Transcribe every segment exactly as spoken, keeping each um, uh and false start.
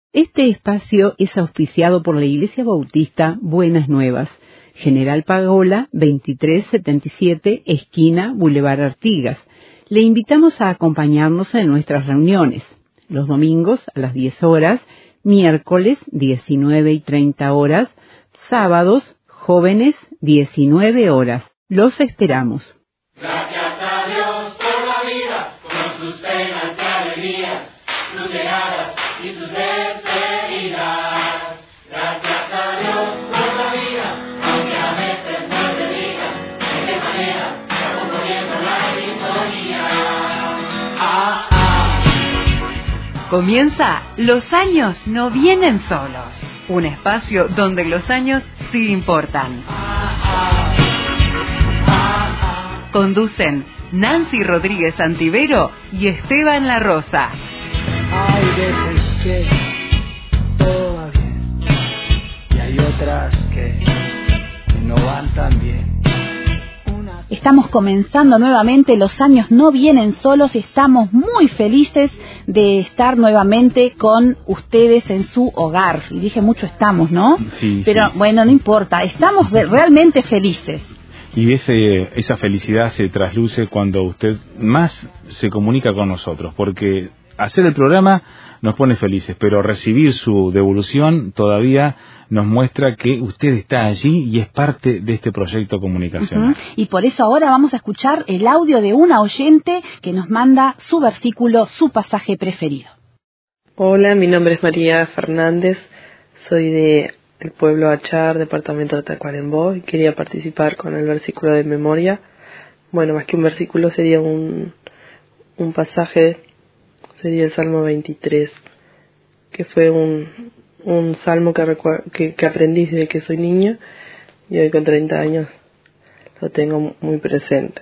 Este espacio es auspiciado por la Iglesia Bautista Buenas Nuevas, General Pagola, veintitrés setenta y siete, esquina Boulevard Artigas. Le invitamos a acompañarnos en nuestras reuniones, los domingos a las diez horas, miércoles diecinueve y treinta horas, sábados, jóvenes, diecinueve horas. Los esperamos. Gracias a Dios por la vida, con sus penas y alegrías, sus llegadas y sus despedidas. Gracias a Dios por la vida, aunque a veces no te diga de qué manera está componiendo la sintonía. Ah, ah. Comienza Los años no vienen solos, un espacio donde los años sí importan. Conducen Nancy Rodríguez Antivero y Esteban La Rosa. Hay veces que todo va bien y hay otras que no van tan bien. Estamos comenzando nuevamente, los años no vienen solos y estamos muy felices de estar nuevamente con ustedes en su hogar. Y dije mucho estamos, ¿no? Sí, Pero sí. bueno, no importa, estamos realmente felices. Y ese, esa felicidad se trasluce cuando usted más se comunica con nosotros, porque hacer el programa nos pone felices, pero recibir su devolución todavía nos muestra que usted está allí y es parte de este proyecto comunicacional. Uh-huh. Y por eso ahora vamos a escuchar el audio de una oyente que nos manda su versículo, su pasaje preferido. Hola, mi nombre es María Fernández, soy de el pueblo Achar, departamento de Tacuarembó, y quería participar con el versículo de memoria. Bueno, más que un versículo sería un, un pasaje, sería el Salmo veintitrés, que fue un, un salmo que, recu- que, que aprendí desde que soy niña, y hoy con treinta años lo tengo muy presente.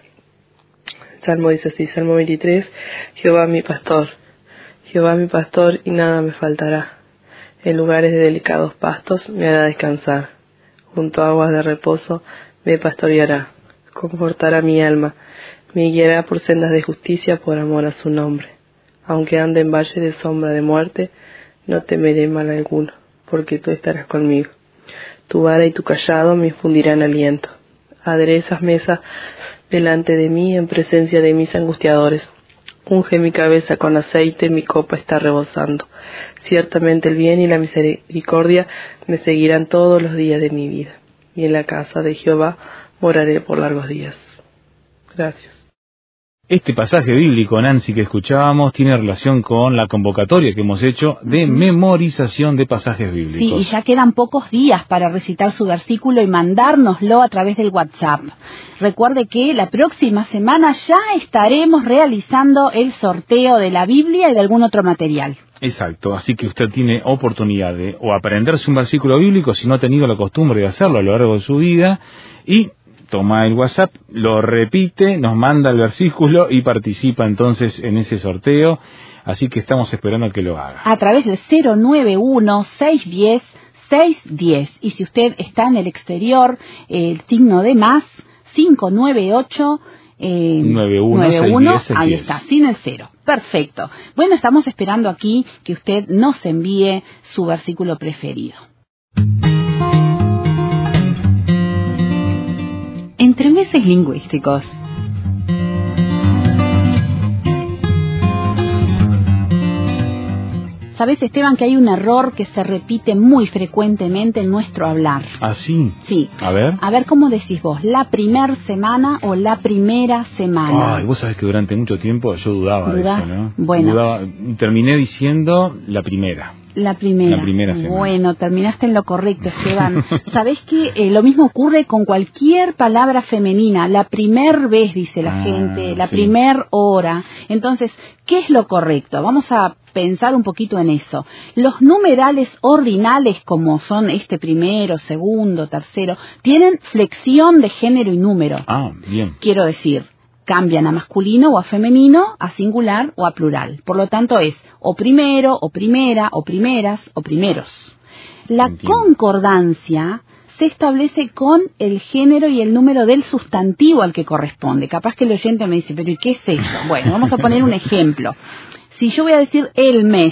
El Salmo dice así, Salmo veintitrés, Jehová mi pastor, Jehová mi pastor y nada me faltará. En lugares de delicados pastos me hará descansar. Junto a aguas de reposo me pastoreará. Confortará mi alma. Me guiará por sendas de justicia por amor a su nombre. Aunque ande en valle de sombra de muerte, no temeré mal alguno, porque tú estarás conmigo. Tu vara y tu cayado me infundirán aliento. Aderezas mesa delante de mí en presencia de mis angustiadores. Unge mi cabeza con aceite, mi copa está rebosando. Ciertamente el bien y la misericordia me seguirán todos los días de mi vida, y en la casa de Jehová moraré por largos días. Gracias. Este pasaje bíblico, Nancy, que escuchábamos, tiene relación con la convocatoria que hemos hecho de memorización de pasajes bíblicos. Sí, y ya quedan pocos días para recitar su versículo y mandárnoslo a través del WhatsApp. Recuerde que la próxima semana ya estaremos realizando el sorteo de la Biblia y de algún otro material. Exacto, así que usted tiene oportunidad de o aprenderse un versículo bíblico si no ha tenido la costumbre de hacerlo a lo largo de su vida, y toma el WhatsApp, lo repite, nos manda el versículo y participa entonces en ese sorteo. Así que estamos esperando que lo haga. A través del cero nueve uno, seis uno cero, seis uno cero. Y si usted está en el exterior, el signo de más, cinco nueve ocho, eh, nueve uno, nueve uno, seis uno cero, ahí seis está, sin el cero. Perfecto. Bueno, estamos esperando aquí que usted nos envíe su versículo preferido. Entremeses lingüísticos. ¿Sabes, Esteban, que hay un error que se repite muy frecuentemente en nuestro hablar? ¿Ah, sí? Sí. A ver. A ver, ¿cómo decís vos? ¿La primer semana o la primera semana? Ay, vos sabés que durante mucho tiempo yo dudaba ¿Dudás? de eso, ¿no? Bueno. Dudaba, terminé diciendo la primera. La primera. La primera semana. Bueno, terminaste en lo correcto, Esteban. ¿Sabés que eh, lo mismo ocurre con cualquier palabra femenina? La primer vez, dice la ah, gente, la sí. primer hora. Entonces, ¿qué es lo correcto? Vamos a pensar un poquito en eso. Los numerales ordinales, como son este primero, segundo, tercero, tienen flexión de género y número. Ah, bien. Quiero decir, cambian a masculino o a femenino, a singular o a plural. Por lo tanto es o primero, o primera, o primeras, o primeros. La Entiendo. concordancia se establece con el género y el número del sustantivo al que corresponde. Capaz que el oyente me dice, pero ¿y qué es eso? Bueno, vamos a poner un ejemplo. Si yo voy a decir el mes,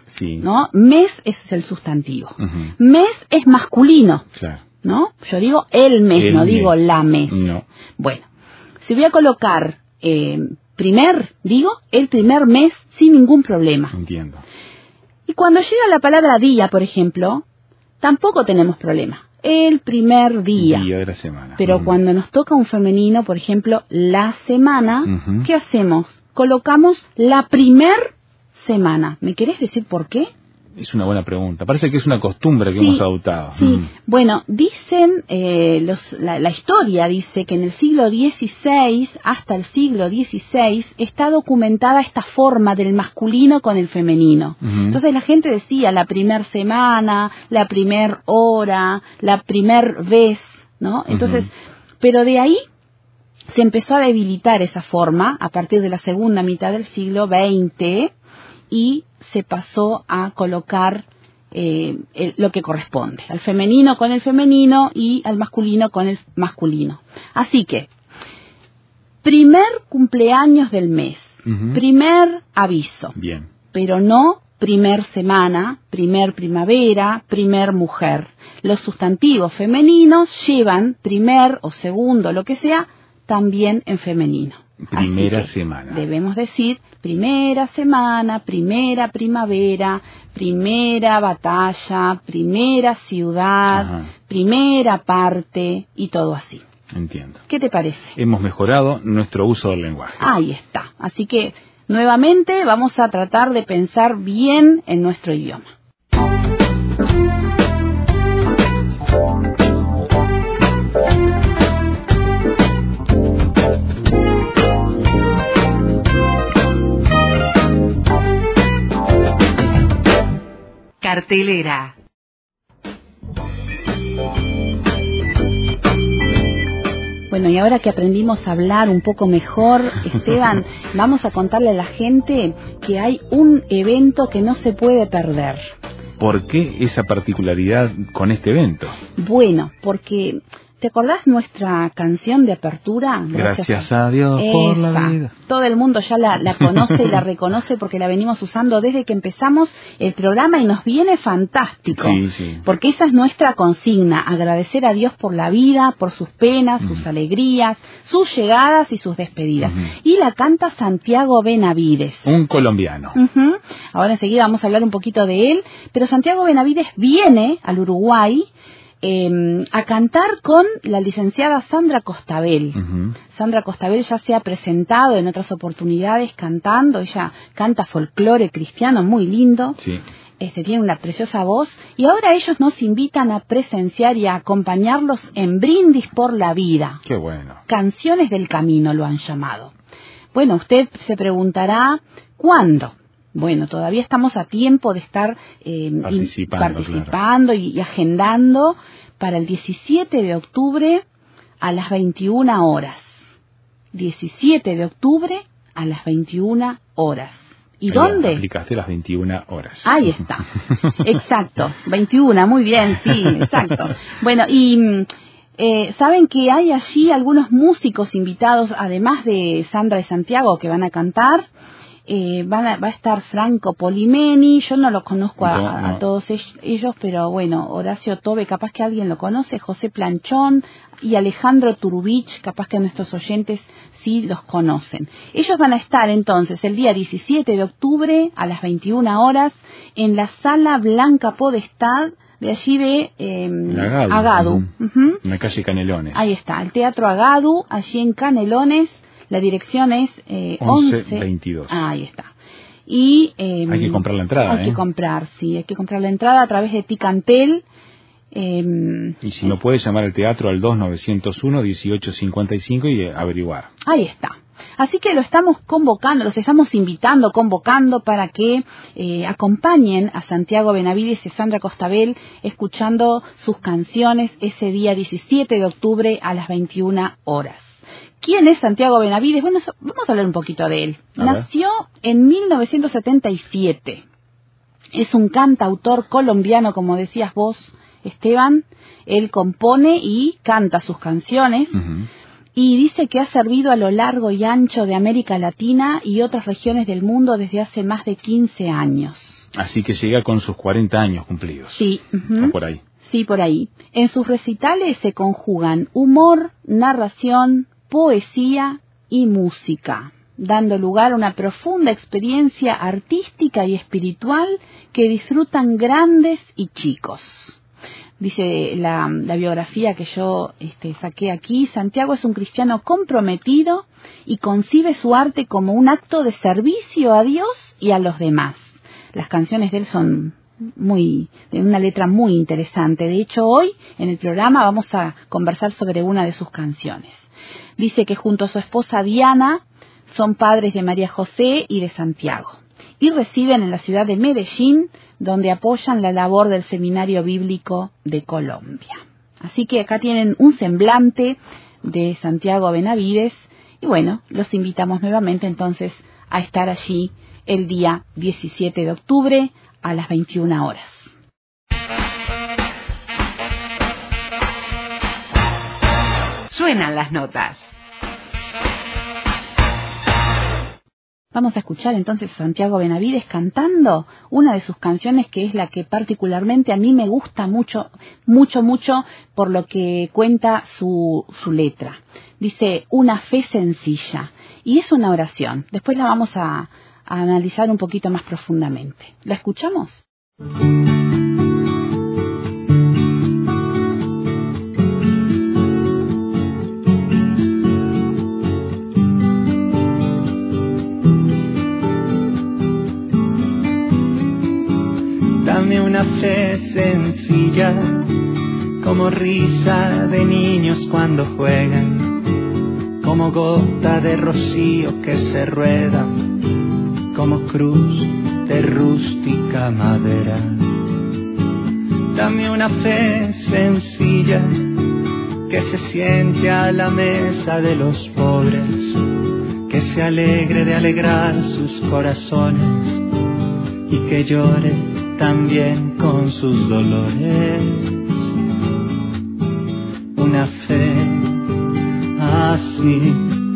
Sí. ¿no? Mes ese es el sustantivo. Ujú. Mes es masculino, Claro. ¿no? Yo digo el mes, El no digo mes. la mes. No. Bueno, si voy a colocar eh, primer, digo el primer mes sin ningún problema. Entiendo. Y cuando llega la palabra día, por ejemplo, tampoco tenemos problema. El primer día. Día de la semana. Pero Ujú. cuando nos toca un femenino, por ejemplo, la semana, Ujú. ¿qué hacemos? Colocamos la primer semana. ¿Me querés decir por qué? Es una buena pregunta. Parece que es una costumbre que Sí, hemos adoptado. Sí, Ujú. bueno, dicen, eh, los, la, la historia dice que en el siglo dieciséis, hasta el siglo dieciséis, está documentada esta forma del masculino con el femenino. Ujú. Entonces la gente decía la primer semana, la primer hora, la primer vez, ¿no? Entonces, Ujú. pero de ahí se empezó a debilitar esa forma a partir de la segunda mitad del siglo veinte y se pasó a colocar eh, el- lo que corresponde, al femenino con el femenino y al masculino con el masculino. Así que, primer cumpleaños del mes, Ujú. primer aviso, Bien. pero no primer semana, primer primavera, primer mujer. Los sustantivos femeninos llevan primer o segundo, lo que sea, también en femenino. Primera Así que semana. debemos decir primera semana, primera primavera, primera batalla, primera ciudad, Ajá. primera parte y todo así. Entiendo. ¿Qué te parece? Hemos mejorado nuestro uso del lenguaje. Ahí está. Así que nuevamente vamos a tratar de pensar bien en nuestro idioma. Cartelera. Bueno, y ahora que aprendimos a hablar un poco mejor, Esteban, vamos a contarle a la gente que hay un evento que no se puede perder. ¿Por qué esa particularidad con este evento? Bueno, porque ¿te acordás nuestra canción de apertura? Gracias a Dios por la Esa. vida. Todo el mundo ya la, la conoce y la reconoce porque la venimos usando desde que empezamos el programa y nos viene fantástico. Sí, sí. Porque esa es nuestra consigna, agradecer a Dios por la vida, por sus penas, sus Ujú. alegrías, sus llegadas y sus despedidas. Ujú. Y la canta Santiago Benavides. Un colombiano. Ujú. Ahora enseguida vamos a hablar un poquito de él, pero Santiago Benavides viene al Uruguay eh, a cantar con la licenciada Sandra Costabel. Ujú. Sandra Costabel ya se ha presentado en otras oportunidades cantando, ella canta folclore cristiano muy lindo, Sí. este, tiene una preciosa voz y ahora ellos nos invitan a presenciar y a acompañarlos en Brindis por la Vida. Qué bueno. Canciones del Camino lo han llamado. Bueno, usted se preguntará, ¿cuándo? Bueno, todavía estamos a tiempo de estar eh, Participando, in- participando y, y agendando para el diecisiete de octubre a las veintiuna horas. diecisiete de octubre a las veintiuna horas. ¿Y Ahí dónde? Aplicaste las veintiuna horas. Ahí está. Exacto. veintiuna, muy bien, sí, exacto. Bueno, y mm, eh, saben que hay allí algunos músicos invitados, además de Sandra y Santiago, que van a cantar. Eh, van a, va a estar Franco Polimeni, yo no lo conozco a, No, no. a todos ellos, ellos, pero bueno, Horacio Tobe, capaz que alguien lo conoce, José Planchón y Alejandro Turubich, capaz que nuestros oyentes sí los conocen. Ellos van a estar entonces el día diecisiete de octubre a las veintiuna horas en la Sala Blanca Podestad de allí de eh, En Agadu. Agadu. Ujú. Ujú. En la calle Canelones. Ahí está, el Teatro Agadu, allí en Canelones. La dirección es eh, once once veintidós. Ah, ahí está. Y eh, Hay que comprar la entrada, Hay ¿eh? que comprar, sí, hay que comprar la entrada a través de Ticantel. Eh, Y si no puede llamar al teatro al dos nueve cero uno, dieciocho cincuenta y cinco y eh, averiguar. Ahí está. Así que lo estamos convocando, los estamos invitando, convocando para que eh, acompañen a Santiago Benavides y Sandra Costabel escuchando sus canciones ese día diecisiete de octubre a las veintiuna horas. ¿Quién es Santiago Benavides? Bueno, so- vamos a hablar un poquito de él. A ver. Nació en mil novecientos setenta y siete. Es un cantautor colombiano, como decías vos, Esteban. Él compone y canta sus canciones. Ujú. Y dice que ha servido a lo largo y ancho de América Latina y otras regiones del mundo desde hace más de quince años. Así que llega con sus cuarenta años cumplidos. Sí. Uh-huh. O por ahí. Sí, por ahí. En sus recitales se conjugan humor, narración, poesía y música, dando lugar a una profunda experiencia artística y espiritual que disfrutan grandes y chicos. Dice la, la biografía que yo este, saqué aquí, Santiago es un cristiano comprometido y concibe su arte como un acto de servicio a Dios y a los demás. Las canciones de él son muy, de una letra muy interesante. De hecho, hoy en el programa vamos a conversar sobre una de sus canciones. Dice que junto a su esposa Diana son padres de María José y de Santiago y residen en la ciudad de Medellín, donde apoyan la labor del Seminario Bíblico de Colombia. Así que acá tienen un semblante de Santiago Benavides y bueno, los invitamos nuevamente entonces a estar allí el día diecisiete de octubre a las veintiuna horas. Suenan las notas. Vamos a escuchar entonces a Santiago Benavides cantando una de sus canciones que es la que particularmente a mí me gusta mucho, mucho, mucho por lo que cuenta su, su letra. Dice, una fe sencilla. Y es una oración. Después la vamos a, a analizar un poquito más profundamente. ¿La escuchamos? Dame una fe sencilla, como risa de niños cuando juegan, como gota de rocío que se rueda, como cruz de rústica madera. Dame una fe sencilla, que se siente a la mesa de los pobres, que se alegre de alegrar sus corazones y que llore también con sus dolores. Una fe así,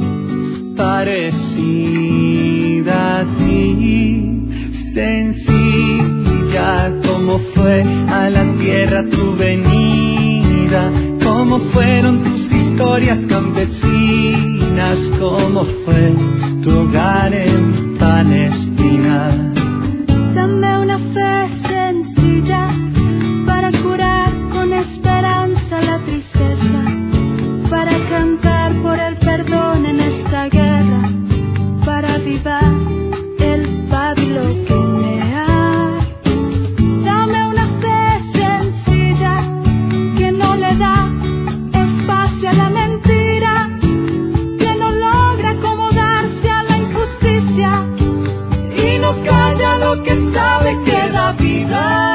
parecida a ti, sencilla como fue a la tierra tu venida, como fueron tus historias campesinas, como fue tu hogar en Palestina. Dame una fe sencilla para curar con esperanza la tristeza, para cantar por el perdón en esta guerra, para avivar el pábilo que me hay. Dame una fe sencilla que no le da espacio a la mentira, que no logra acomodarse a la injusticia y no calla lo que sabe que da vida.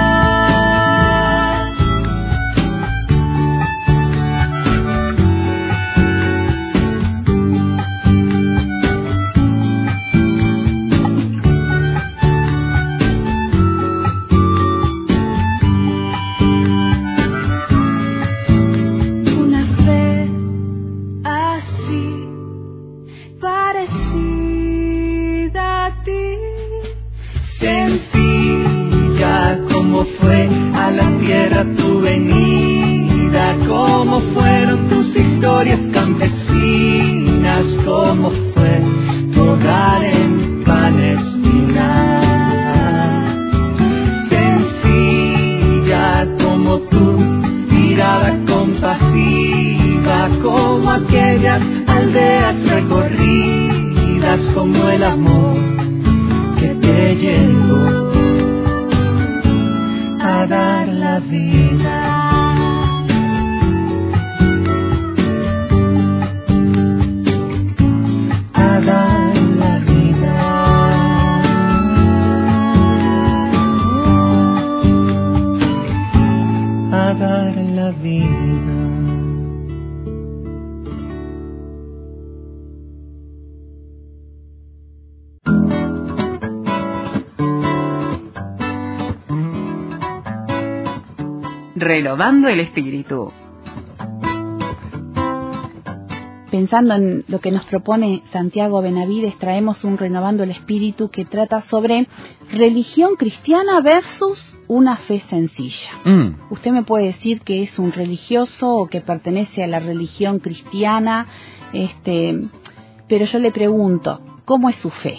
Una fe así, parecida a ti, sencilla como fue a la tierra tu venida, como fueron tus historias campesinas, como fue tu hogar en Palestina. Sencilla como tu mirada compasiva, como aquellas aldeas recorridas, como el amor que te llevó a dar la vida. A dar la vida. A dar la vida. Renovando el espíritu. pensando en lo que nos propone Santiago Benavides, traemos un Renovando el Espíritu que trata sobre religión cristiana versus una fe sencilla. Mm. Usted me puede decir que es un religioso o que pertenece a la religión cristiana, este, pero yo le pregunto, ¿cómo es su fe?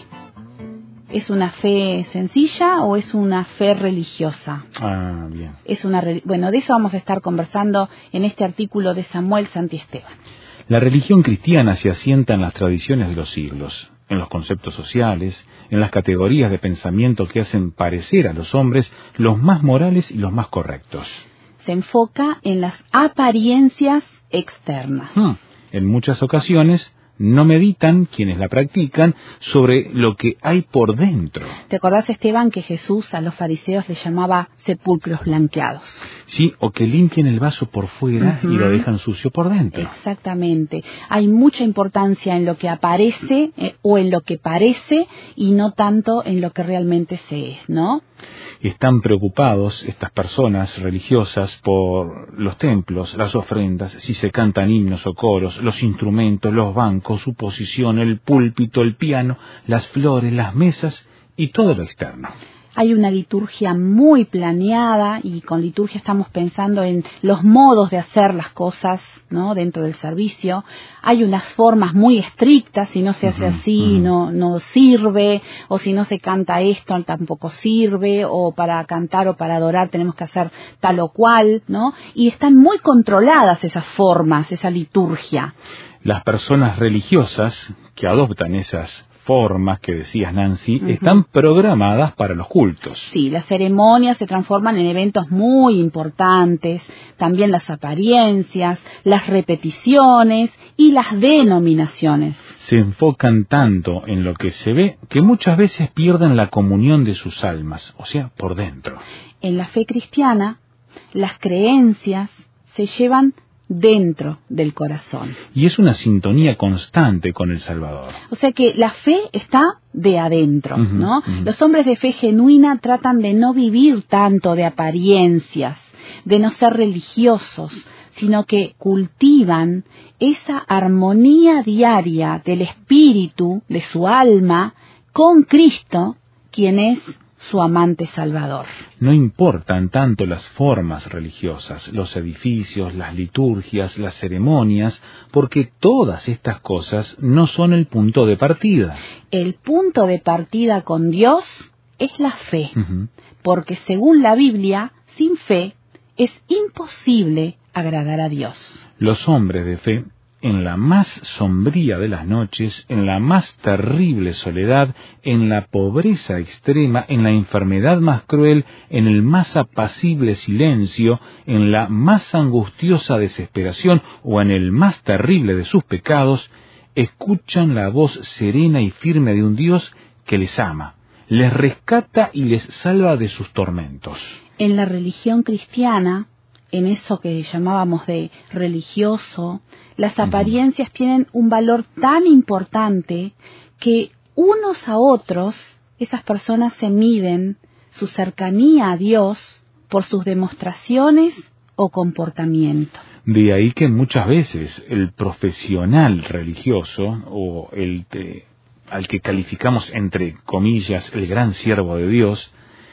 ¿Es una fe sencilla o es una fe religiosa? Ah, bien. Es una re- bueno, de eso vamos a estar conversando en este artículo de Samuel Santiesteban. La religión cristiana se asienta en las tradiciones de los siglos, en los conceptos sociales, en las categorías de pensamiento que hacen parecer a los hombres los más morales y los más correctos. Se enfoca en las apariencias externas. Hmm. En muchas ocasiones no meditan quienes la practican sobre lo que hay por dentro. ¿Te acordás, Esteban, que Jesús a los fariseos les llamaba sepulcros blanqueados? Sí, o que limpian el vaso por fuera Uh-huh. y lo dejan sucio por dentro. Exactamente. Hay mucha importancia en lo que aparece eh, o en lo que parece y no tanto en lo que realmente se es, ¿no? Están preocupados estas personas religiosas por los templos, las ofrendas, si se cantan himnos o coros, los instrumentos, los bancos, su posición, el púlpito, el piano, las flores, las mesas y todo lo externo. Hay una liturgia muy planeada y con liturgia estamos pensando en los modos de hacer las cosas, ¿no? Dentro del servicio. Hay unas formas muy estrictas, si no se hace Uh-huh, así uh-huh. no no sirve, o si no se canta esto tampoco sirve, o para cantar o para adorar tenemos que hacer tal o cual, ¿no? Y están muy controladas esas formas, esa liturgia. Las personas religiosas que adoptan esas formas que decías, Nancy, Uh-huh. están programadas para los cultos. Sí, las ceremonias se transforman en eventos muy importantes, también las apariencias, las repeticiones y las denominaciones. Se enfocan tanto en lo que se ve que muchas veces pierden la comunión de sus almas, o sea, por dentro. En la fe cristiana, las creencias se llevan dentro del corazón. Y es una sintonía constante con el Salvador. O sea que la fe está de adentro, Ujú, ¿no? ujú. Los hombres de fe genuina tratan de no vivir tanto de apariencias, de no ser religiosos, sino que cultivan esa armonía diaria del espíritu, de su alma, con Cristo, quien es su amante salvador. No importan tanto las formas religiosas, los edificios, las liturgias, las ceremonias, porque todas estas cosas no son el punto de partida. El punto de partida con Dios es la fe, Ujú. porque según la Biblia, sin fe es imposible agradar a Dios. Los hombres de fe, en la más sombría de las noches, en la más terrible soledad, en la pobreza extrema, en la enfermedad más cruel, en el más apacible silencio, en la más angustiosa desesperación o en el más terrible de sus pecados, escuchan la voz serena y firme de un Dios que les ama, les rescata y les salva de sus tormentos. En la religión cristiana, en eso que llamábamos de religioso, las apariencias tienen un valor tan importante que unos a otros, esas personas se miden su cercanía a Dios por sus demostraciones o comportamiento. De ahí que muchas veces el profesional religioso o el te- al que calificamos entre comillas el gran siervo de Dios,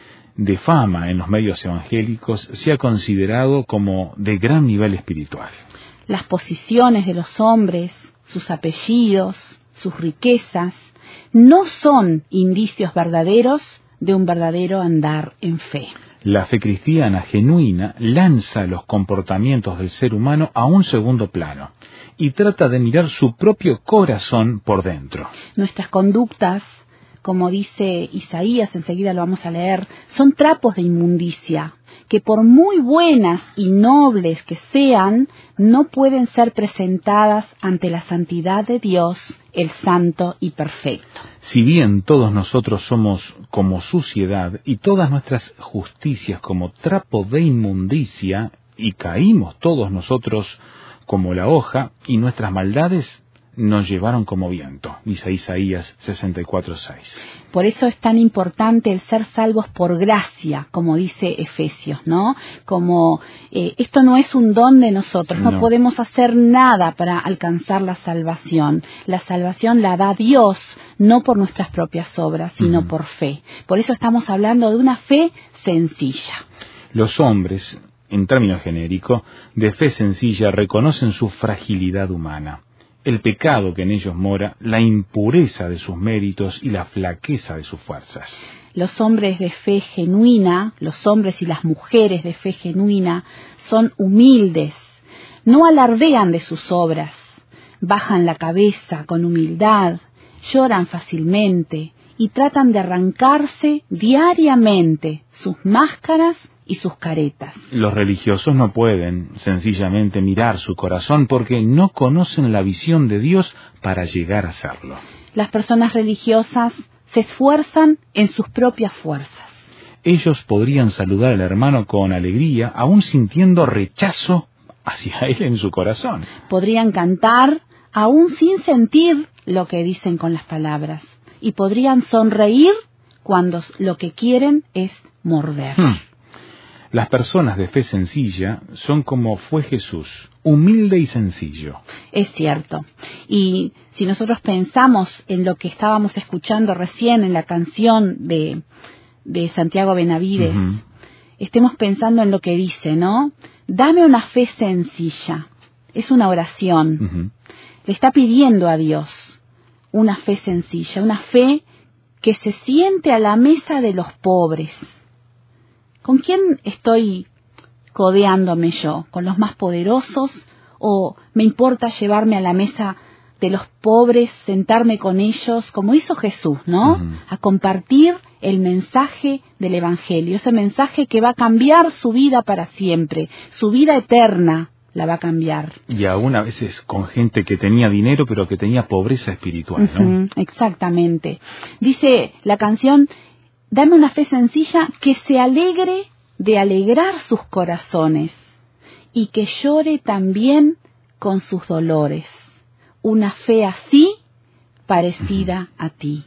de fama en los medios evangélicos, sea considerado como de gran nivel espiritual. Las posiciones de los hombres, sus apellidos, sus riquezas, no son indicios verdaderos de un verdadero andar en fe. La fe cristiana genuina lanza los comportamientos del ser humano a un segundo plano y trata de mirar su propio corazón por dentro. Nuestras conductas, como dice Isaías, enseguida lo vamos a leer, son trapos de inmundicia, que por muy buenas y nobles que sean, no pueden ser presentadas ante la santidad de Dios, el santo y perfecto. Si bien todos nosotros somos como suciedad y todas nuestras justicias como trapo de inmundicia, y caímos todos nosotros como la hoja, y nuestras maldades nos llevaron como viento, dice Isaías sesenta y cuatro seis. Por eso es tan importante el ser salvos por gracia, como dice Efesios, ¿no? Como eh, esto no es un don de nosotros, no. no podemos hacer nada para alcanzar la salvación. La salvación la da Dios, no por nuestras propias obras, sino uh-huh. por fe. Por eso estamos hablando de una fe sencilla. Los hombres, en términos genéricos, de fe sencilla reconocen su fragilidad humana, el pecado que en ellos mora, la impureza de sus méritos y la flaqueza de sus fuerzas. Los hombres de fe genuina, los hombres y las mujeres de fe genuina, son humildes, no alardean de sus obras, bajan la cabeza con humildad, lloran fácilmente y tratan de arrancarse diariamente sus máscaras y sus caretas. Los religiosos no pueden sencillamente mirar su corazón porque no conocen la visión de Dios para llegar a serlo. Las personas religiosas se esfuerzan en sus propias fuerzas. Ellos podrían saludar al hermano con alegría, aún sintiendo rechazo hacia él en su corazón. Podrían cantar aún sin sentir lo que dicen con las palabras. Y podrían sonreír cuando lo que quieren es morder. Hmm. Las personas de fe sencilla son como fue Jesús, humilde y sencillo. Es cierto. Y si nosotros pensamos en lo que estábamos escuchando recién en la canción de, de Santiago Benavides, uh-huh. estemos pensando en lo que dice, ¿no? Dame una fe sencilla. Es una oración. Uh-huh. Le está pidiendo a Dios una fe sencilla, una fe que se siente a la mesa de los pobres. ¿Con quién estoy codeándome yo? ¿Con los más poderosos? ¿O me importa llevarme a la mesa de los pobres, sentarme con ellos, como hizo Jesús, ¿no? Uh-huh. A compartir el mensaje del Evangelio, ese mensaje que va a cambiar su vida para siempre, su vida eterna la va a cambiar. Y aún a veces con gente que tenía dinero, pero que tenía pobreza espiritual, ¿no? Uh-huh, exactamente. Dice la canción, dame una fe sencilla que se alegre de alegrar sus corazones y que llore también con sus dolores. Una fe así parecida uh-huh. a ti.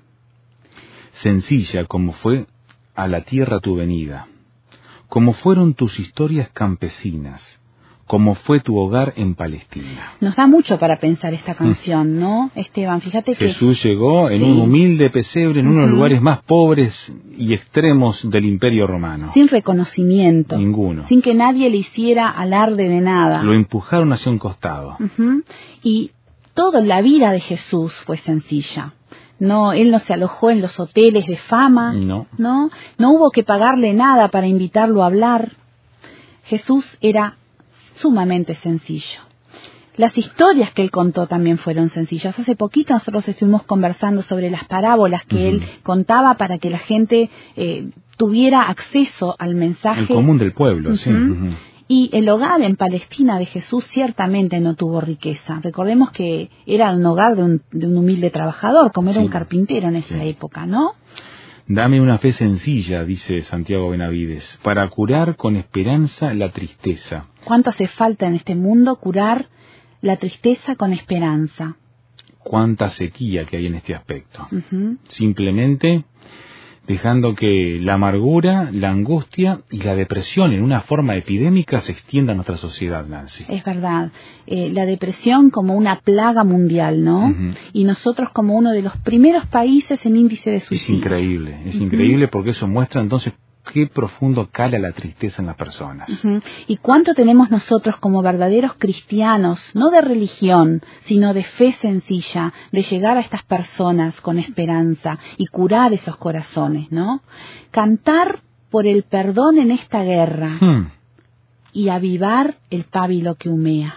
Sencilla como fue a la tierra tu venida, como fueron tus historias campesinas, como fue tu hogar en Palestina. Nos da mucho para pensar esta canción, ¿no, Esteban? Fíjate que Jesús llegó en sí. un humilde pesebre en uh-huh. uno de los lugares más pobres y extremos del Imperio Romano. Sin reconocimiento. Ninguno. Sin que nadie le hiciera alarde de nada. Lo empujaron hacia un costado. Uh-huh. Y toda la vida de Jesús fue sencilla. No, él no se alojó en los hoteles de fama. No. No, no hubo que pagarle nada para invitarlo a hablar. Jesús era sumamente sencillo. Las historias que él contó también fueron sencillas. Hace poquito nosotros estuvimos conversando sobre las parábolas que uh-huh. él contaba para que la gente eh, tuviera acceso al mensaje. El común del pueblo, uh-huh. sí. Uh-huh. Y el hogar en Palestina de Jesús ciertamente no tuvo riqueza. Recordemos que era un hogar de un, de un humilde trabajador, como era sí. un carpintero en esa sí. época, ¿no? Dame una fe sencilla, dice Santiago Benavides, para curar con esperanza la tristeza. ¿Cuánto hace falta en este mundo curar la tristeza con esperanza? Cuánta sequía que hay en este aspecto. Uh-huh. Simplemente dejando que la amargura, la angustia y la depresión en una forma epidémica se extienda a nuestra sociedad, Nancy. Es verdad. Eh, la depresión como una plaga mundial, ¿no? Uh-huh. Y nosotros como uno de los primeros países en índice de suicidio. Es increíble, es uh-huh. increíble porque eso muestra entonces qué profundo cala la tristeza en las personas. Uh-huh. Y cuánto tenemos nosotros como verdaderos cristianos, no de religión, sino de fe sencilla, de llegar a estas personas con esperanza y curar esos corazones, ¿no? Cantar por el perdón en esta guerra hmm. y avivar el pábilo que humea.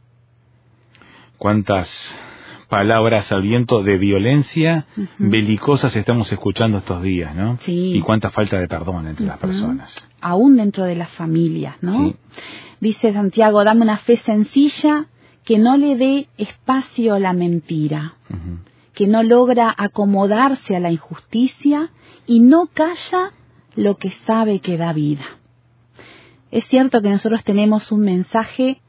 Cuántas palabras al viento de violencia uh-huh. belicosas estamos escuchando estos días, ¿no? Sí. Y cuánta falta de perdón entre uh-huh. las personas. Aún dentro de las familias, ¿no? Sí. Dice Santiago, dame una fe sencilla que no le dé espacio a la mentira, uh-huh. que no logra acomodarse a la injusticia y no calla lo que sabe que da vida. Es cierto que nosotros tenemos un mensaje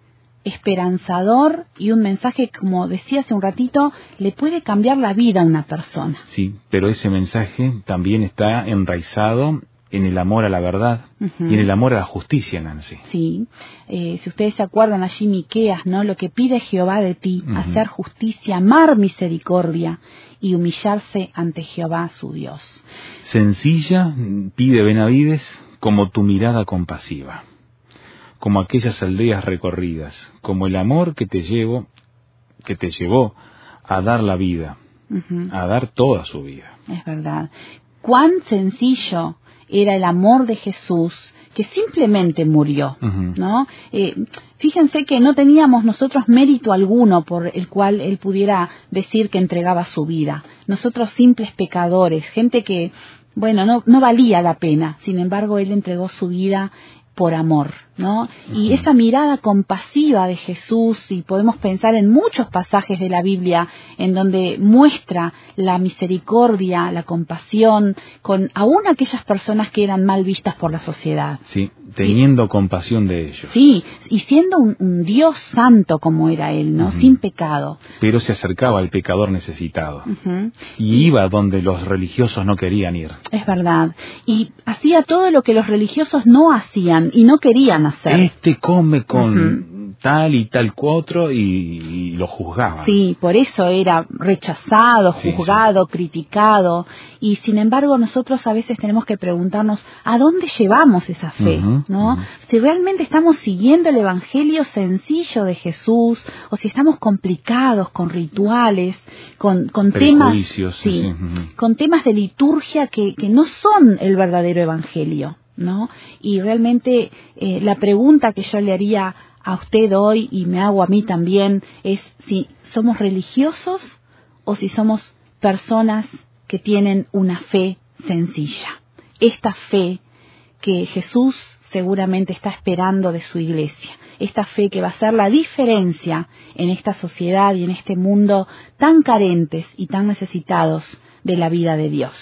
esperanzador y un mensaje, como decía hace un ratito, le puede cambiar la vida a una persona. Sí, pero ese mensaje también está enraizado en el amor a la verdad uh-huh. y en el amor a la justicia, Nancy. Sí, eh, si ustedes se acuerdan allí Miqueas, ¿no? Lo que pide Jehová de ti, uh-huh. hacer justicia, amar misericordia y humillarse ante Jehová su Dios. Sencilla, pide Benavides, como tu mirada compasiva, como aquellas aldeas recorridas, como el amor que te llevo, que te llevó a dar la vida, uh-huh. a dar toda su vida. Es verdad. Cuán sencillo era el amor de Jesús, que simplemente murió, uh-huh. ¿no? Eh, fíjense que no teníamos nosotros mérito alguno por el cual Él pudiera decir que entregaba su vida. Nosotros simples pecadores, gente que, bueno, no, no valía la pena. Sin embargo, Él entregó su vida por amor, ¿no? Uh-huh. Y esa mirada compasiva de Jesús, y podemos pensar en muchos pasajes de la Biblia en donde muestra la misericordia, la compasión con aún aquellas personas que eran mal vistas por la sociedad. Sí, teniendo sí. compasión de ellos. Sí, y siendo un, un Dios santo como era Él, ¿no? Uh-huh. Sin pecado. Pero se acercaba al pecador necesitado. Uh-huh. Y iba donde los religiosos no querían ir. Es verdad. Y hacía todo lo que los religiosos no hacían y no querían hacer. Este come con uh-huh. tal y tal otro y, y lo juzgaban. Sí, por eso era rechazado, juzgado, sí, sí. criticado. Y sin embargo nosotros a veces tenemos que preguntarnos ¿a dónde llevamos esa fe? Uh-huh, ¿no? Uh-huh. Si realmente estamos siguiendo el evangelio sencillo de Jesús o si estamos complicados con rituales, con, con temas, sí, sí. Uh-huh. con temas de liturgia que, que no son el verdadero evangelio, ¿no? Y realmente eh, la pregunta que yo le haría a usted hoy, y me hago a mí también, es si somos religiosos o si somos personas que tienen una fe sencilla. Esta fe que Jesús seguramente está esperando de su iglesia. Esta fe que va a hacer la diferencia en esta sociedad y en este mundo tan carentes y tan necesitados de la vida de Dios.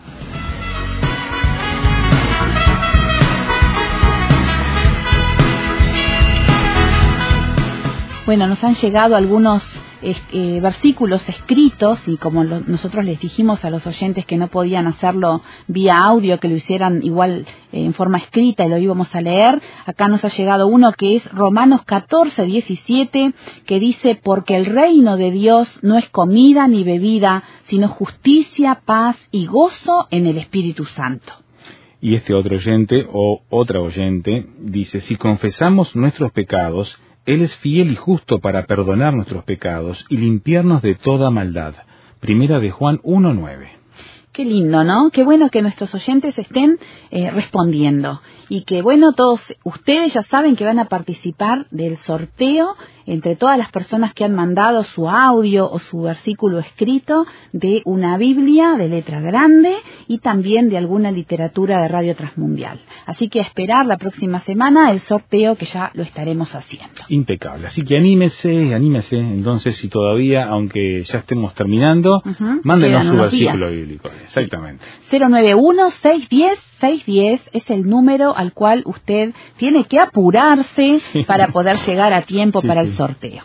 Bueno, nos han llegado algunos eh, versículos escritos y como lo, nosotros les dijimos a los oyentes que no podían hacerlo vía audio, que lo hicieran igual eh, en forma escrita y lo íbamos a leer, acá nos ha llegado uno que es Romanos catorce, diecisiete, que dice, porque el reino de Dios no es comida ni bebida, sino justicia, paz y gozo en el Espíritu Santo. Y este otro oyente o otra oyente dice, si confesamos nuestros pecados, Él es fiel y justo para perdonar nuestros pecados y limpiarnos de toda maldad. Primera de Juan uno nueve. Qué lindo, ¿no? Qué bueno que nuestros oyentes estén eh, respondiendo. Y que, bueno, todos ustedes ya saben que van a participar del sorteo entre todas las personas que han mandado su audio o su versículo escrito de una Biblia de letra grande y también de alguna literatura de Radio Transmundial. Así que a esperar la próxima semana el sorteo que ya lo estaremos haciendo. Impecable. Así que anímese, anímese. Entonces, si todavía, aunque ya estemos terminando, uh-huh, mándenos su versículo días. bíblico. Exactamente. cero nueve uno, seis uno cero, seis uno cero es el número al cual usted tiene que apurarse sí. para poder llegar a tiempo sí, para sí. el sorteo.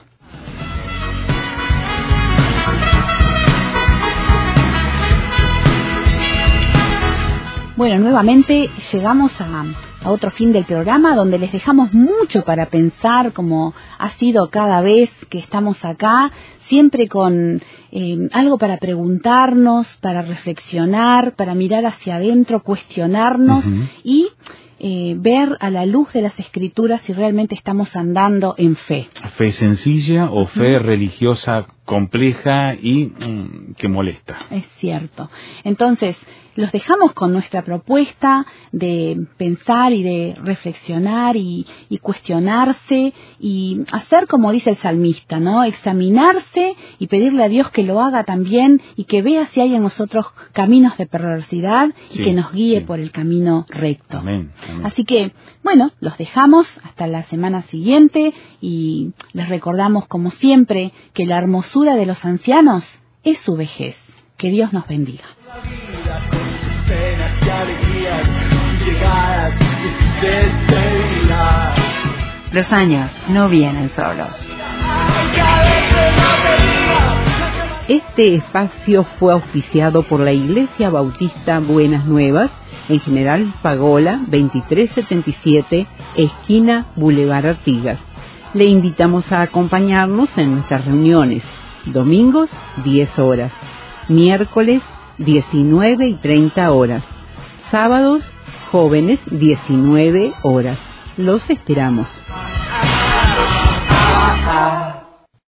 Bueno, nuevamente llegamos a, a otro fin del programa donde les dejamos mucho para pensar, como ha sido cada vez que estamos acá, siempre con eh, algo para preguntarnos, para reflexionar, para mirar hacia adentro, cuestionarnos uh-huh. y eh, ver a la luz de las Escrituras si realmente estamos andando en fe. Fe sencilla o fe uh-huh. religiosa compleja y mm, que molesta. Es cierto. Entonces, los dejamos con nuestra propuesta de pensar y de reflexionar y, y cuestionarse y hacer como dice el salmista, ¿no? Examinarse y pedirle a Dios que lo haga también y que vea si hay en nosotros caminos de perversidad y sí, que nos guíe sí. por el camino recto. Amén, amén. Así que, bueno, los dejamos hasta la semana siguiente y les recordamos como siempre que la hermosura de los ancianos es su vejez. Que Dios nos bendiga. Los años no vienen solos. Este espacio fue auspiciado por la Iglesia Bautista Buenas Nuevas, en General Pagola veintitrés setenta y siete, esquina Boulevard Artigas. Le invitamos a acompañarnos en nuestras reuniones, domingos diez horas, miércoles diecinueve y treinta horas, sábados jóvenes diecinueve horas. Los esperamos.